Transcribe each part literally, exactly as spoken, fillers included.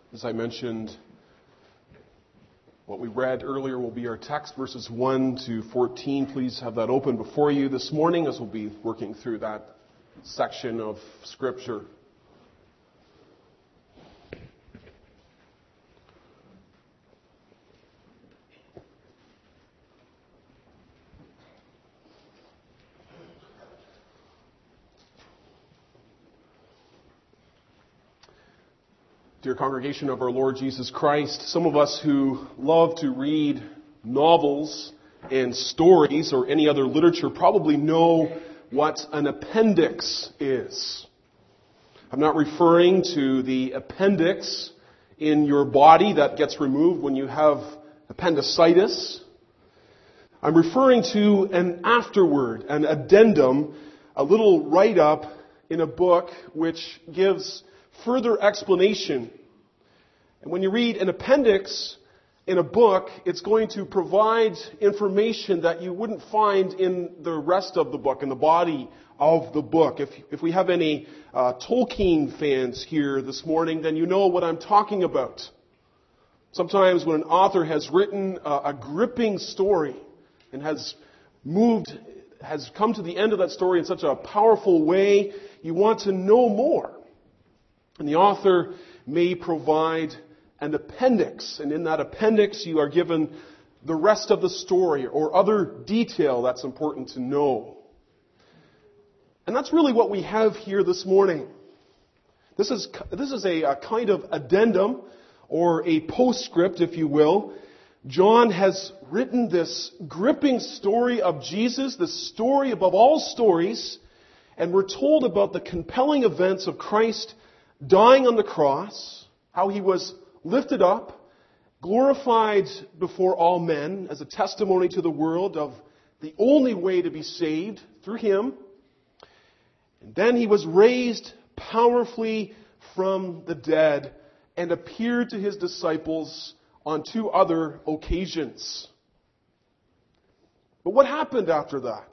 As I mentioned, what we read earlier will be our text, verses one to fourteen. Please have that open before you this morning as we'll be working through that section of Scripture. Dear congregation of our Lord Jesus Christ, some of us who love to read novels and stories or any other literature probably know what an appendix is. I'm not referring to the appendix in your body that gets removed when you have appendicitis. I'm referring to an afterword, an addendum, a little write-up in a book which gives further explanation. And when you read an appendix in a book, it's going to provide information that you wouldn't find in the rest of the book, in the body of the book. If, if we have any uh, Tolkien fans here this morning, then you know what I'm talking about. Sometimes when an author has written a, a gripping story and has moved, has come to the end of that story in such a powerful way, you want to know more. And the author may provide an appendix, and in that appendix you are given the rest of the story or other detail that's important to know. And that's really what we have here this morning. This is, this is a, a kind of addendum or a postscript, if you will. John has written this gripping story of Jesus, this story above all stories, and we're told about the compelling events of Christ dying on the cross, how he was lifted up, glorified before all men as a testimony to the world of the only way to be saved through him. And then he was raised powerfully from the dead and appeared to his disciples on two other occasions. But what happened after that?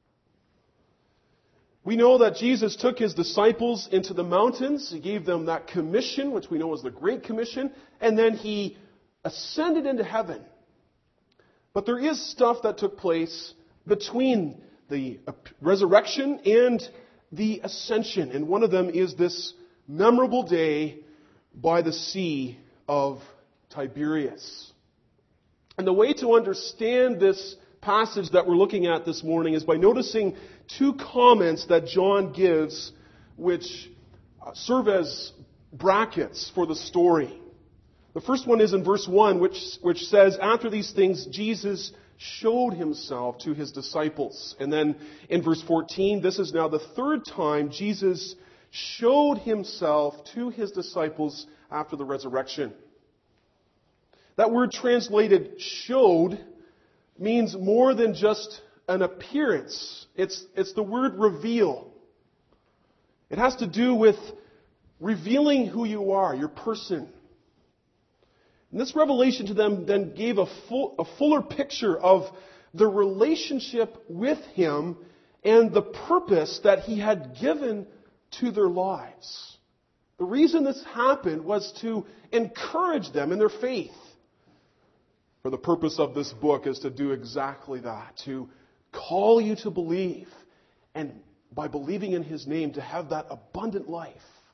We know that Jesus took his disciples into the mountains. He gave them that commission, which we know is the Great Commission, and then he ascended into heaven. But there is stuff that took place between the resurrection and the ascension, and one of them is this memorable day by the Sea of Tiberias. And the way to understand this passage that we're looking at this morning is by noticing two comments that John gives which serve as brackets for the story. The first one is in verse one, which, which says, after these things, Jesus showed himself to his disciples. And then in verse fourteen, this is now the third time Jesus showed himself to his disciples after the resurrection. That word translated showed means more than just an appearance. It's, it's the word reveal. It has to do with revealing who you are, your person. And this revelation to them then gave a, full, a fuller picture of the relationship with him and the purpose that he had given to their lives. The reason this happened was to encourage them in their faith. For the purpose of this book is to do exactly that, to call you to believe, and by believing in his name, to have that abundant life.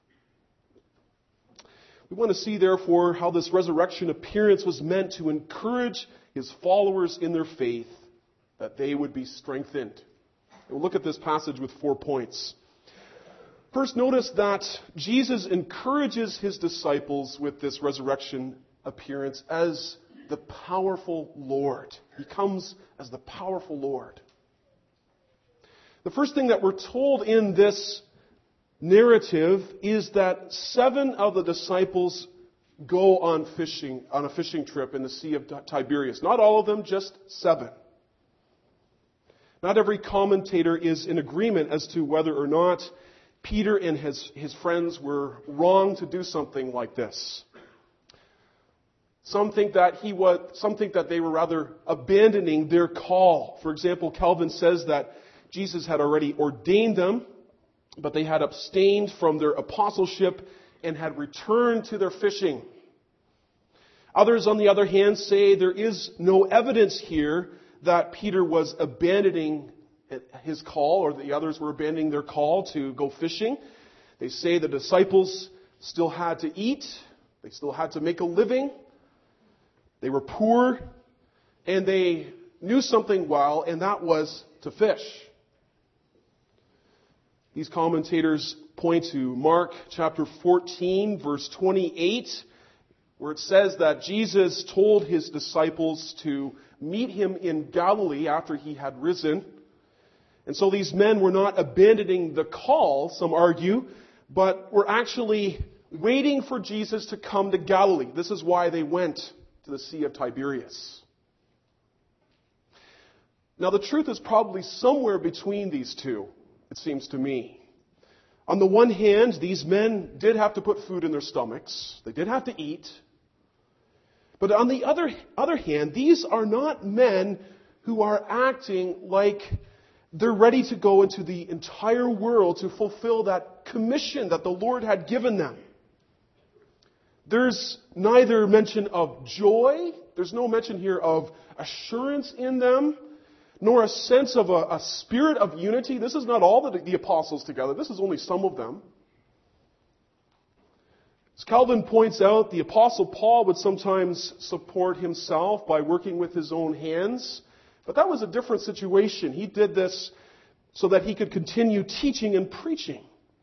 We want to see, therefore, how this resurrection appearance was meant to encourage his followers in their faith, that they would be strengthened. We'll look at this passage with four points. First, notice that Jesus encourages his disciples with this resurrection appearance as the powerful Lord. He comes as the powerful Lord. The first thing that we're told in this narrative is that seven of the disciples go on fishing, on a fishing trip in the Sea of Tiberias. Not all of them, just seven. Not every commentator is in agreement as to whether or not Peter and his, his friends were wrong to do something like this. Some think that he was, some think that they were rather abandoning their call. For example, Calvin says that Jesus had already ordained them, but they had abstained from their apostleship and had returned to their fishing. Others, on the other hand, say there is no evidence here that Peter was abandoning his call, or the others were abandoning their call to go fishing. They say the disciples still had to eat. They still had to make a living. They were poor, and they knew something well, and that was to fish. These commentators point to Mark chapter fourteen, verse twenty-eight, where it says that Jesus told his disciples to meet him in Galilee after he had risen. And so these men were not abandoning the call, some argue, but were actually waiting for Jesus to come to Galilee. This is why they went to the Sea of Tiberias. Now, the truth is probably somewhere between these two, it seems to me. On the one hand, these men did have to put food in their stomachs. They did have to eat. But on the other, other hand, these are not men who are acting like they're ready to go into the entire world to fulfill that commission that the Lord had given them. There's neither mention of joy, there's no mention here of assurance in them, nor a sense of a, a spirit of unity. This is not all the, the apostles together. This is only some of them. As Calvin points out, the apostle Paul would sometimes support himself by working with his own hands. But that was a different situation. He did this so that he could continue teaching and preaching.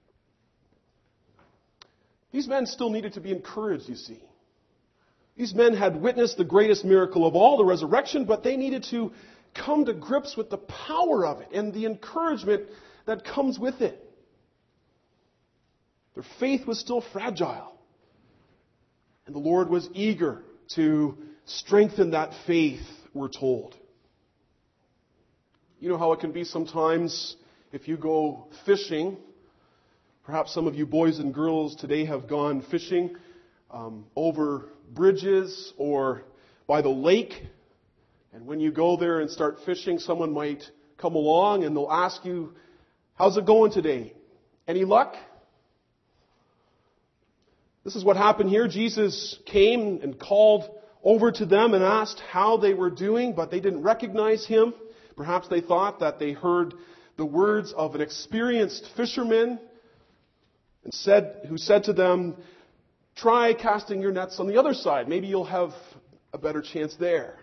These men still needed to be encouraged, you see. These men had witnessed the greatest miracle of all, the resurrection, but they needed to come to grips with the power of it and the encouragement that comes with it. Their faith was still fragile. And the Lord was eager to strengthen that faith, we're told. You know how it can be sometimes if you go fishing. Perhaps some of you boys and girls today have gone fishing um, over bridges or by the lake. And when you go there and start fishing, someone might come along and they'll ask you, "How's it going today? Any luck?" This is what happened here. Jesus came and called over to them and asked how they were doing, but they didn't recognize him. Perhaps they thought that they heard the words of an experienced fisherman and said, who said to them, "Try casting your nets on the other side. Maybe you'll have a better chance there."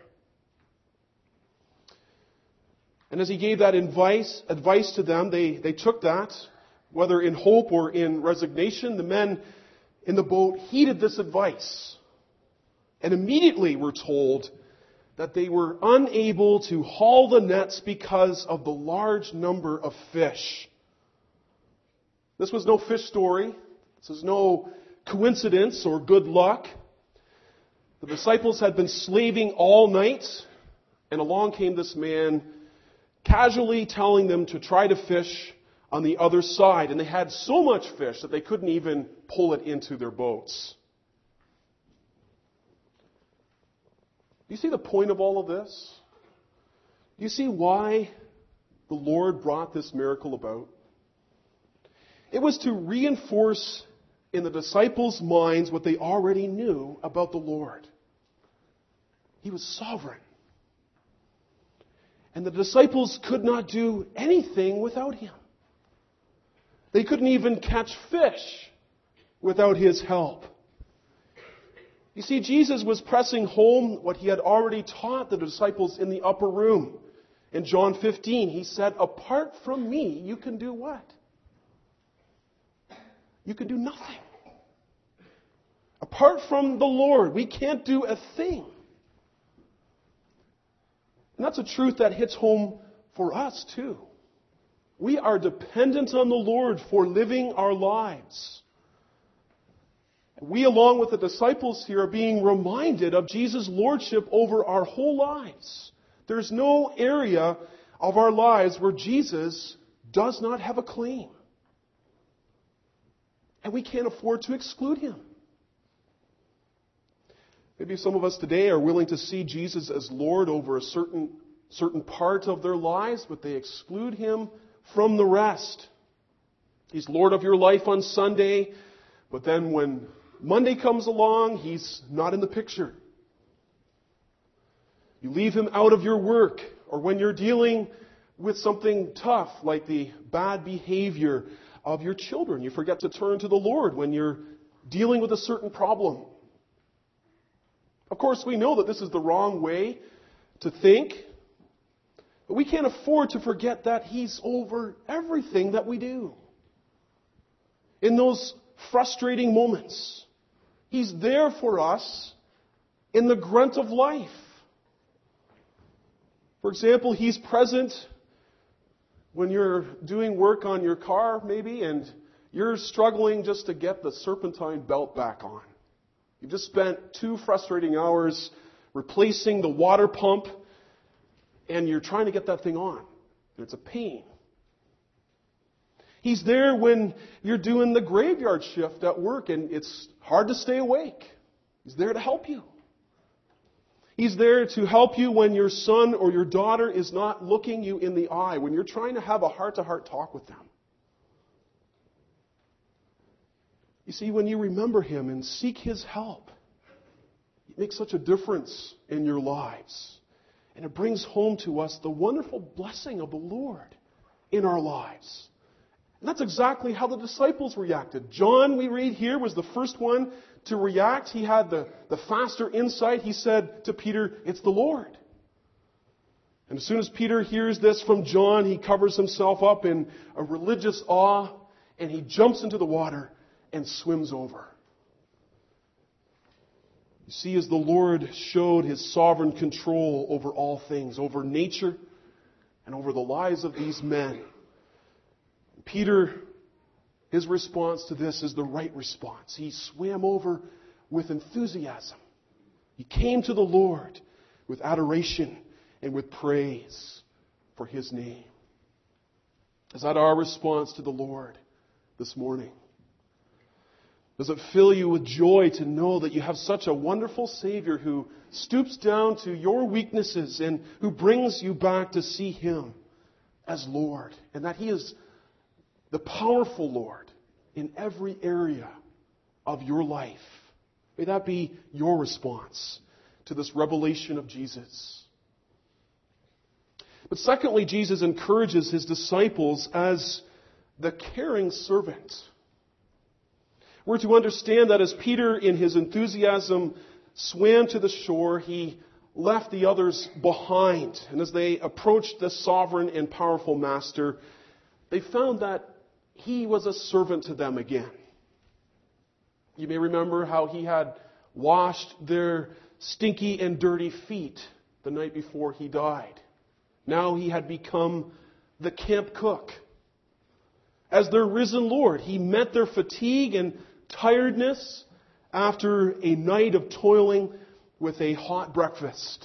And as he gave that advice, advice to them, they, they took that, whether in hope or in resignation. The men in the boat heeded this advice. And immediately we're told that they were unable to haul the nets because of the large number of fish. This was no fish story. This is no coincidence or good luck. The disciples had been slaving all night, and along came this man casually telling them to try to fish on the other side. And they had so much fish that they couldn't even pull it into their boats. Do you see the point of all of this? Do you see why the Lord brought this miracle about? It was to reinforce in the disciples' minds what they already knew about the Lord. He was sovereign. And the disciples could not do anything without him. They couldn't even catch fish without his help. You see, Jesus was pressing home what he had already taught the disciples in the upper room. In John fifteen, he said, "Apart from me, you can do what? You can do nothing. Apart from the Lord, we can't do a thing." And that's a truth that hits home for us too. We are dependent on the Lord for living our lives. We, along with the disciples here, are being reminded of Jesus' lordship over our whole lives. There's no area of our lives where Jesus does not have a claim. And we can't afford to exclude him. Maybe some of us today are willing to see Jesus as Lord over a certain, certain part of their lives, but they exclude him from the rest. He's Lord of your life on Sunday, but then when Monday comes along, he's not in the picture. You leave Him out of your work, or when you're dealing with something tough, like the bad behavior of your children. You forget to turn to the Lord when you're dealing with a certain problem. Of course, we know that this is the wrong way to think, but we can't afford to forget that He's over everything that we do. In those frustrating moments, He's there for us in the grunt of life. For example, He's present when you're doing work on your car, maybe, and you're struggling just to get the serpentine belt back on. You've just spent two frustrating hours replacing the water pump, and you're trying to get that thing on. And it's a pain. He's there when you're doing the graveyard shift at work, and it's hard to stay awake. He's there to help you. He's there to help you when your son or your daughter is not looking you in the eye, when you're trying to have a heart-to-heart talk with them. You see, when you remember Him and seek His help, it makes such a difference in your lives. And it brings home to us the wonderful blessing of the Lord in our lives. And that's exactly how the disciples reacted. John, we read here, was the first one to react. He had the, the faster insight. He said to Peter, "It's the Lord." And as soon as Peter hears this from John, he covers himself up in a religious awe, and he jumps into the water and swims over. You see, as the Lord showed His sovereign control over all things, over nature and over the lives of these men, Peter, his response to this is the right response. He swam over with enthusiasm. He came to the Lord with adoration and with praise for His name. Is that our response to the Lord this morning? Does it fill you with joy to know that you have such a wonderful Savior who stoops down to your weaknesses and who brings you back to see Him as Lord, and that He is the powerful Lord in every area of your life? May that be your response to this revelation of Jesus. But secondly, Jesus encourages His disciples as the caring servant. We're to understand that as Peter, in his enthusiasm, swam to the shore, he left the others behind. And as they approached the sovereign and powerful Master, they found that He was a servant to them again. You may remember how He had washed their stinky and dirty feet the night before He died. Now He had become the camp cook. As their risen Lord, He met their fatigue and tiredness after a night of toiling with a hot breakfast.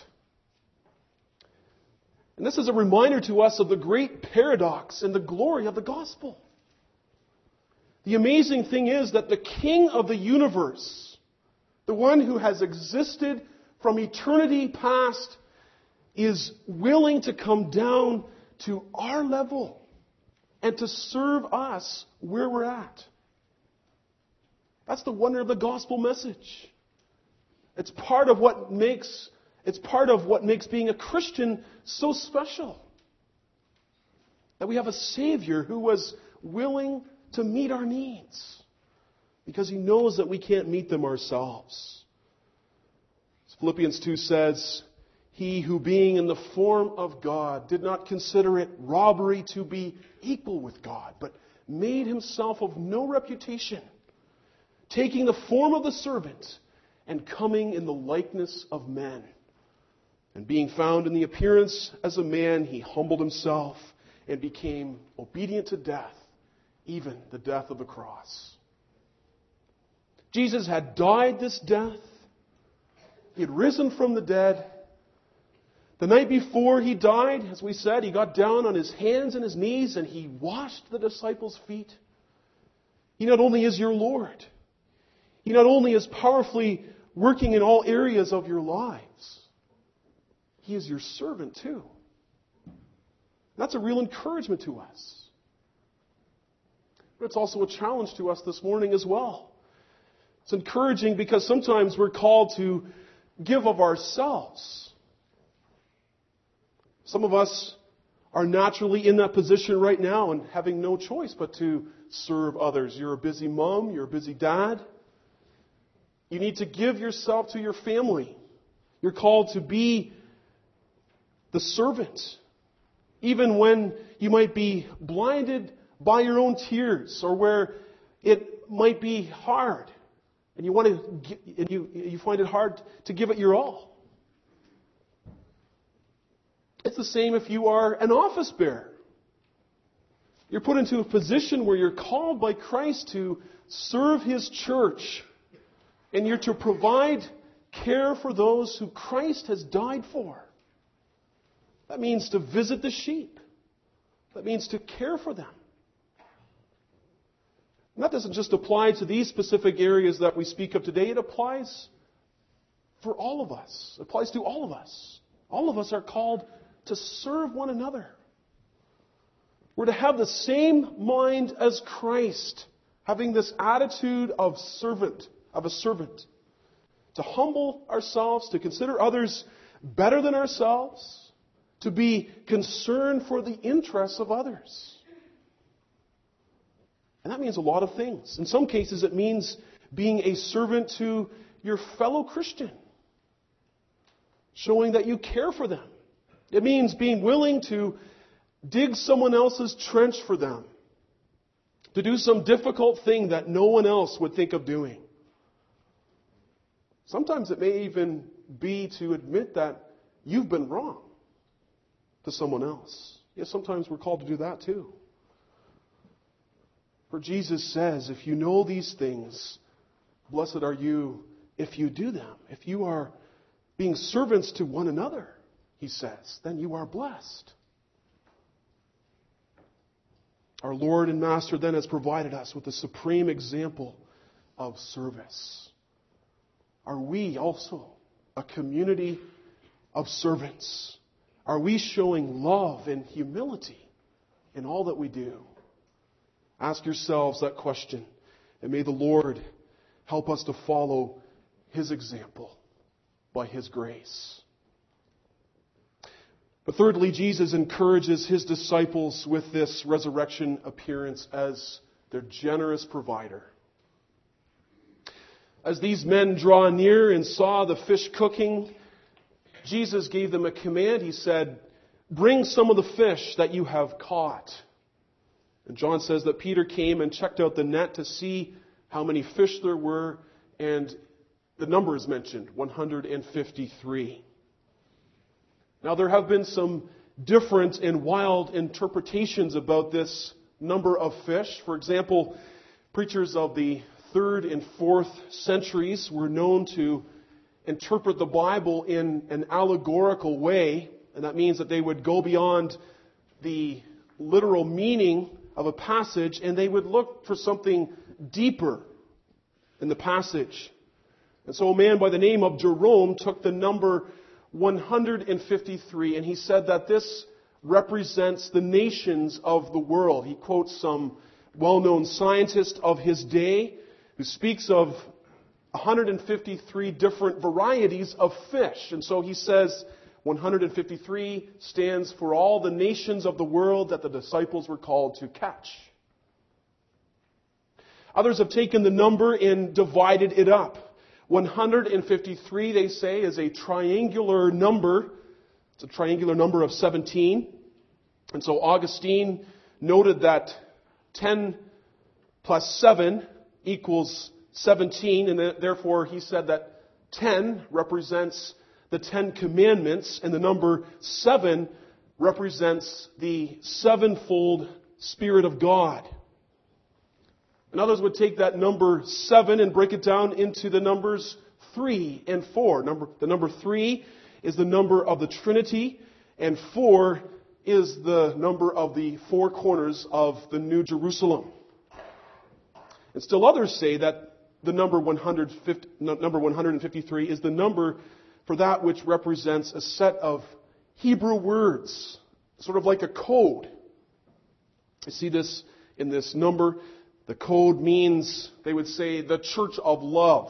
And this is a reminder to us of the great paradox and the glory of the gospel. The amazing thing is that the King of the universe, the one who has existed from eternity past, is willing to come down to our level and to serve us where we're at. That's the wonder of the gospel message. It's part of what makes it's part of what makes being a Christian so special. That we have a Savior who was willing to meet our needs because He knows that we can't meet them ourselves. As Philippians two says, He who being in the form of God did not consider it robbery to be equal with God, but made Himself of no reputation, taking the form of the servant and coming in the likeness of men. And being found in the appearance as a man, He humbled Himself and became obedient to death, even the death of the cross. Jesus had died this death. He had risen from the dead. The night before He died, as we said, He got down on His hands and His knees and He washed the disciples' feet. He not only is your Lord, He not only is powerfully working in all areas of your lives, He is your servant too. That's a real encouragement to us. But it's also a challenge to us this morning as well. It's encouraging because sometimes we're called to give of ourselves. Some of us are naturally in that position right now and having no choice but to serve others. You're a busy mom, you're a busy dad. You need to give yourself to your family. You're called to be the servant. Even when you might be blinded by your own tears, or where it might be hard, and you want to, and you you find it hard to give it your all. It's the same if you are an office bearer. You're put into a position where you're called by Christ to serve His church, and you're to provide care for those who Christ has died for. That means to visit the sheep. That means to care for them. And that doesn't just apply to these specific areas that we speak of today. It applies for all of us. It applies to all of us. All of us are called to serve one another. We're to have the same mind as Christ, having this attitude of servant, of a servant. To humble ourselves, to consider others better than ourselves, to be concerned for the interests of others. And that means a lot of things. In some cases, it means being a servant to your fellow Christian, showing that you care for them. It means being willing to dig someone else's trench for them, to do some difficult thing that no one else would think of doing. Sometimes it may even be to admit that you've been wrong to someone else. Yes, sometimes we're called to do that too. For Jesus says, if you know these things, blessed are you if you do them. If you are being servants to one another, He says, then you are blessed. Our Lord and Master then has provided us with the supreme example of service. Are we also a community of servants? Are we showing love and humility in all that we do? Ask yourselves that question, and may the Lord help us to follow His example by His grace. But thirdly, Jesus encourages His disciples with this resurrection appearance as their generous provider. As these men draw near and saw the fish cooking, Jesus gave them a command. He said, "Bring some of the fish that you have caught." And John says that Peter came and checked out the net to see how many fish there were, and the number is mentioned, one hundred fifty-three. Now there have been some different and wild interpretations about this number of fish. For example, preachers of the third and fourth centuries were known to interpret the Bible in an allegorical way, and that means that they would go beyond the literal meaning of a passage, and they would look for something deeper in the passage. And so a man by the name of Jerome took the number one hundred fifty-three, and he said that this represents the nations of the world. He quotes some well-known scientist of his day who speaks of one hundred fifty-three different varieties of fish. And so he says one hundred fifty-three stands for all the nations of the world that the disciples were called to catch. Others have taken the number and divided it up. one hundred fifty-three, they say, is a triangular number. It's a triangular number of seventeen. And so Augustine noted that ten plus seven equals seventeen, and therefore he said that ten represents the Ten Commandments, and the number seven represents the sevenfold Spirit of God. And others would take that number seven and break it down into the numbers three and four. Number, the number three is the number of the Trinity, and four is the number of the four corners of the New Jerusalem. And still others say that the number one hundred fifty, number one hundred fifty-three is the number for that which represents a set of Hebrew words, sort of like a code. You see this in this number. The code means, they would say, the church of love,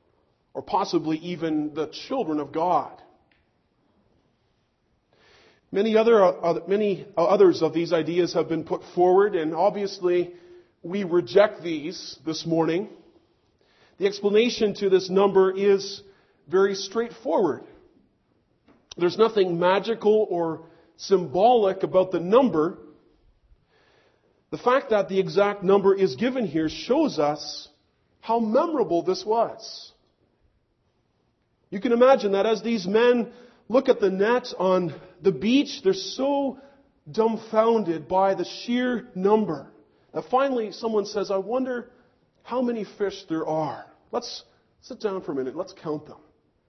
or possibly even the children of God. Many other, many others of these ideas have been put forward, and obviously we reject these this morning. The explanation to this number is very straightforward. There's nothing magical or symbolic about the number. The fact that the exact number is given here shows us how memorable this was. You can imagine that as these men look at the net on the beach, they're so dumbfounded by the sheer number that finally someone says, I wonder how many fish there are. Let's sit down for a minute. Let's count them.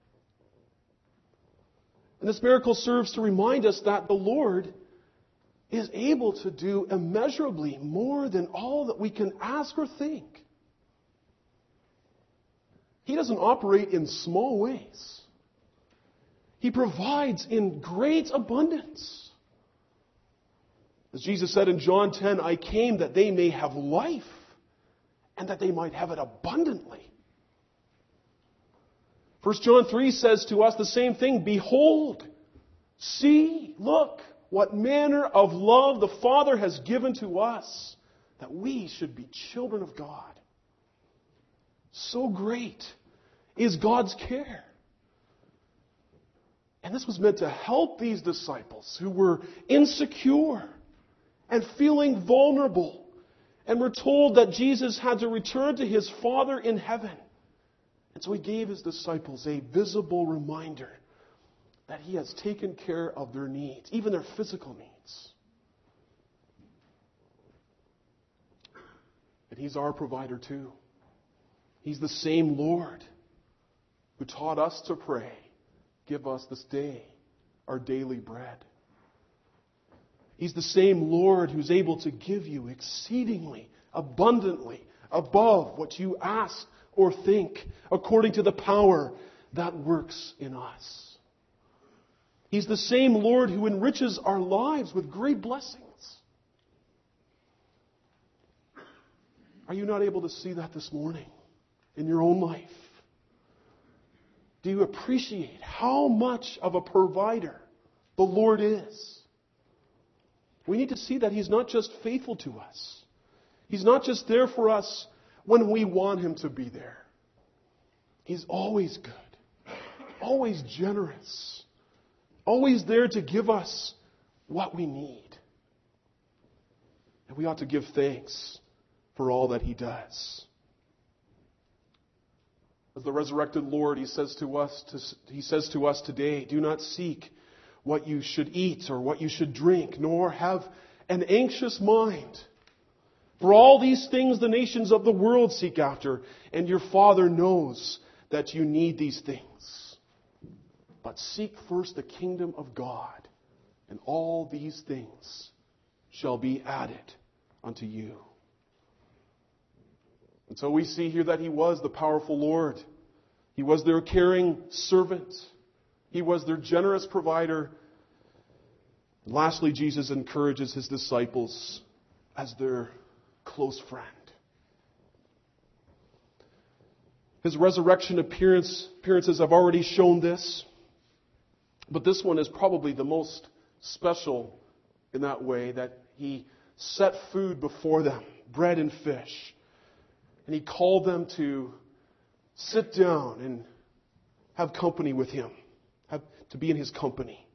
And this miracle serves to remind us that the Lord is able to do immeasurably more than all that we can ask or think. He doesn't operate in small ways. He provides in great abundance. As Jesus said in John ten, I came that they may have life and that they might have it abundantly. First John three says to us the same thing. Behold, see, look, what manner of love the Father has given to us, that we should be children of God. So great is God's care. And this was meant to help these disciples who were insecure and feeling vulnerable. And were told that Jesus had to return to His Father in heaven. And so He gave His disciples a visible reminder that He has taken care of their needs, even their physical needs. And He's our provider too. He's the same Lord who taught us to pray, give us this day our daily bread. He's the same Lord who's able to give you exceedingly, abundantly, above what you ask or think, according to the power that works in us. He's the same Lord who enriches our lives with great blessings. Are you not able to see that this morning in your own life? Do you appreciate how much of a provider the Lord is? We need to see that He's not just faithful to us. He's not just there for us when we want Him to be there. He's always good, always generous, always there to give us what we need. And we ought to give thanks for all that He does. As the resurrected Lord, He says to us, to, He says to us today, do not seek what you should eat or what you should drink, nor have an anxious mind. For all these things the nations of the world seek after, and your Father knows that you need these things. But seek first the kingdom of God, and all these things shall be added unto you. And so we see here that He was the powerful Lord. He was their caring servant. He was their generous provider. And lastly, Jesus encourages His disciples as their close friend. His resurrection appearance, appearances have already shown this. But this one is probably the most special in that way, that He set food before them, bread and fish. And He called them to sit down and have company with Him, have, to be in His company.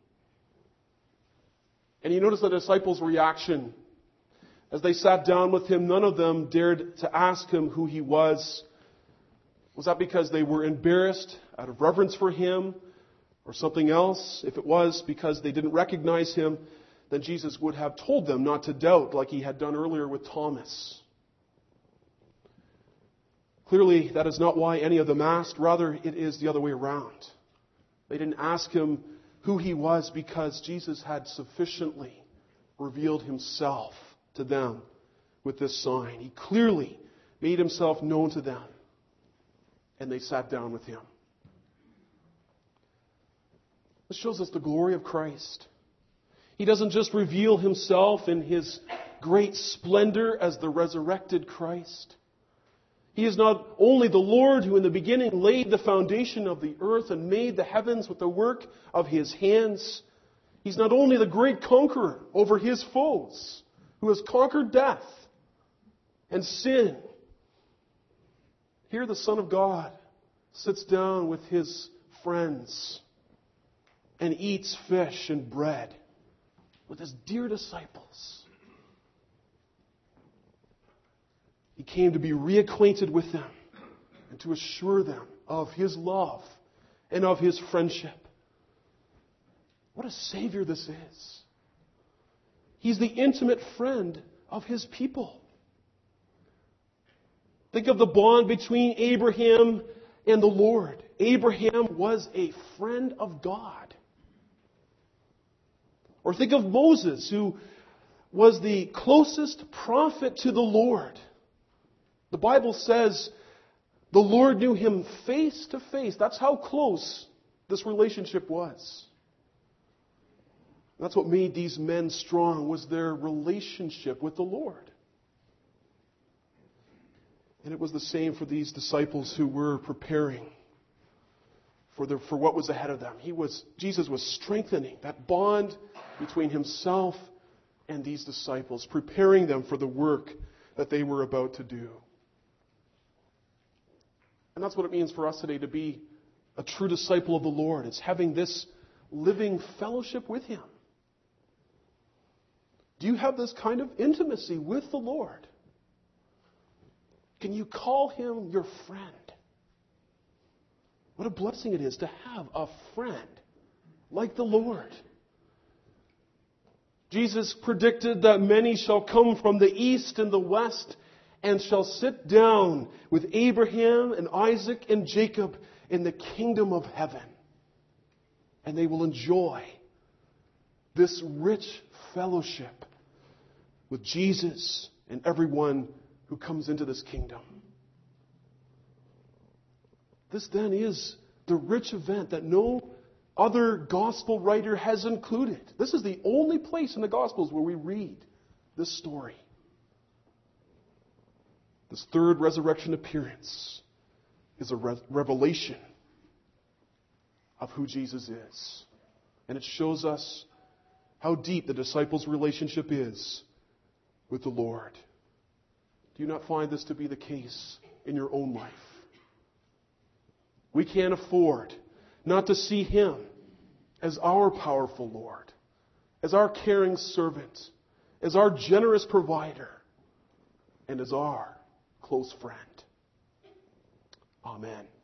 And you notice the disciples' reaction. As they sat down with Him, none of them dared to ask Him who He was. Was that because they were embarrassed out of reverence for Him or something else? If it was because they didn't recognize Him, then Jesus would have told them not to doubt like He had done earlier with Thomas. Clearly, that is not why any of them asked. Rather, it is the other way around. They didn't ask Him who He was because Jesus had sufficiently revealed Himself to them with this sign. He clearly made Himself known to them. And they sat down with Him. This shows us the glory of Christ. He doesn't just reveal Himself in His great splendor as the resurrected Christ. He is not only the Lord who in the beginning laid the foundation of the earth and made the heavens with the work of His hands. He's not only the great conqueror over His foes, who has conquered death and sin. Here the Son of God sits down with His friends and eats fish and bread with His dear disciples. He came to be reacquainted with them and to assure them of His love and of His friendship. What a Savior this is. He's the intimate friend of His people. Think of the bond between Abraham and the Lord. Abraham was a friend of God. Or think of Moses, who was the closest prophet to the Lord. The Bible says the Lord knew him face to face. That's how close this relationship was. That's what made these men strong, was their relationship with the Lord. And it was the same for these disciples who were preparing for, the, for what was ahead of them. He was, Jesus was strengthening that bond between Himself and these disciples, preparing them for the work that they were about to do. And that's what it means for us today to be a true disciple of the Lord. It's having this living fellowship with Him. Do you have this kind of intimacy with the Lord? Can you call Him your friend? What a blessing it is to have a friend like the Lord. Jesus predicted that many shall come from the east and the west and shall sit down with Abraham and Isaac and Jacob in the kingdom of heaven. And they will enjoy this rich fellowship with Jesus and everyone who comes into this kingdom. This then is the rich event that no other gospel writer has included. This is the only place in the Gospels where we read this story. This third resurrection appearance is a re- revelation of who Jesus is. And it shows us how deep the disciples' relationship is with the Lord. Do you not find this to be the case in your own life? We can't afford not to see Him as our powerful Lord, as our caring servant, as our generous provider, and as our close friend. Amen.